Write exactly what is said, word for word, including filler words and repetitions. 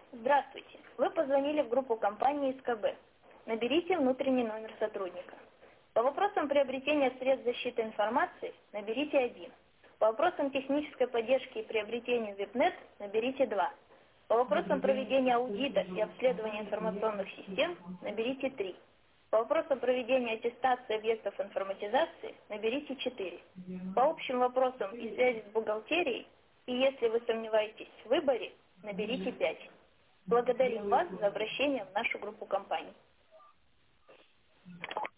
Здравствуйте. Вы позвонили в группу компании СКБ. Наберите внутренний номер сотрудника. По вопросам приобретения средств защиты информации наберите один. По вопросам технической поддержки и приобретения веб-нет наберите два. По вопросам проведения аудита и обследования информационных систем наберите три. По вопросам проведения аттестации объектов информатизации наберите четыре. По общим вопросам и связи с бухгалтерией, и если вы сомневаетесь в выборе, наберите пять. Благодарим вас за обращение в нашу группу компаний.